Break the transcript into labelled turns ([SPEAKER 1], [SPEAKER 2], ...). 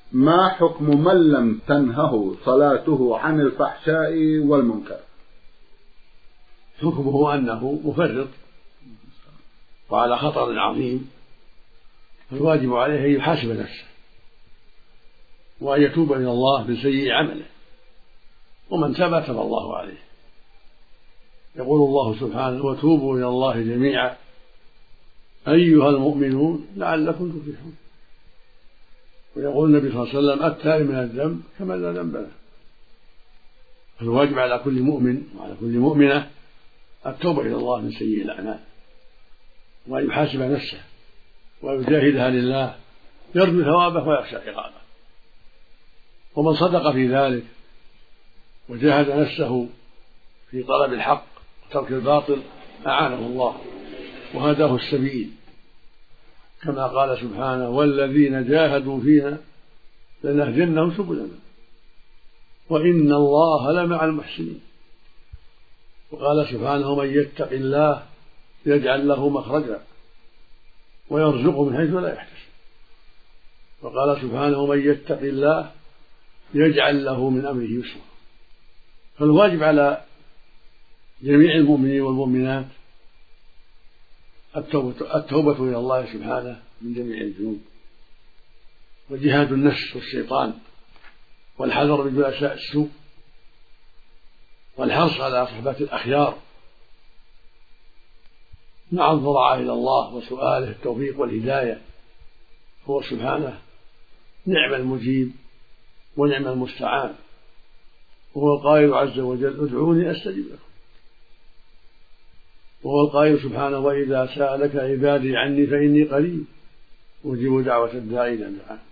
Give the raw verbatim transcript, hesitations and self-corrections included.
[SPEAKER 1] ما حكم من لم تنهه صلاته عن الفحشاء والمنكر؟
[SPEAKER 2] حكمه أنه مفرط وعلى خطر عظيم، فالواجب عليه أن يحاسب نفسه وأن يتوب إلى الله من سيء عمله، ومن تاب تاب الله عليه. يقول الله سبحانه: وتوبوا إلى الله جميعا أيها المؤمنون لعلكم تفلحون. ويقول النبي صلى الله عليه وسلم: التائب من الذنب كمن لا ذنب له. فالواجب على كل مؤمن وعلى كل مؤمنة التوبة إلى الله من سيء الأعمال، وأن يحاسب نفسه ويجاهدها لله يرجو ثوابه ويخشى عقابه. ومن صدق في ذلك وجاهد نفسه في طلب الحق وترك الباطل أعانه الله وهداه السبيل، كما قال سبحانه: والذين جاهدوا فينا لنهدينهم سبلنا وإن الله لمع المحسنين. وقال سبحانه: من يتق الله يجعل له مخرجا ويرزقه من حيث لا يحتسب. وقال سبحانه: من يتق الله يجعل له من أمره يسرا. فالواجب على جميع المؤمنين والمؤمنات التوبة, التوبة إلى الله سبحانه من جميع الذنوب، وجهاد النفس والشيطان، والحذر من جلساء السوء، والحرص على صحبة الأخيار، مع الضراعة إلى الله وسؤاله التوفيق والهداية. هو سبحانه نعم المجيب ونعم المستعان، وهو القائل عز وجل: ادعوني أستجب لكم. وهو القائل سبحانه: وإذا سألك عبادي عني فإني قريب أجيب دعوة الداعي إذا دعان.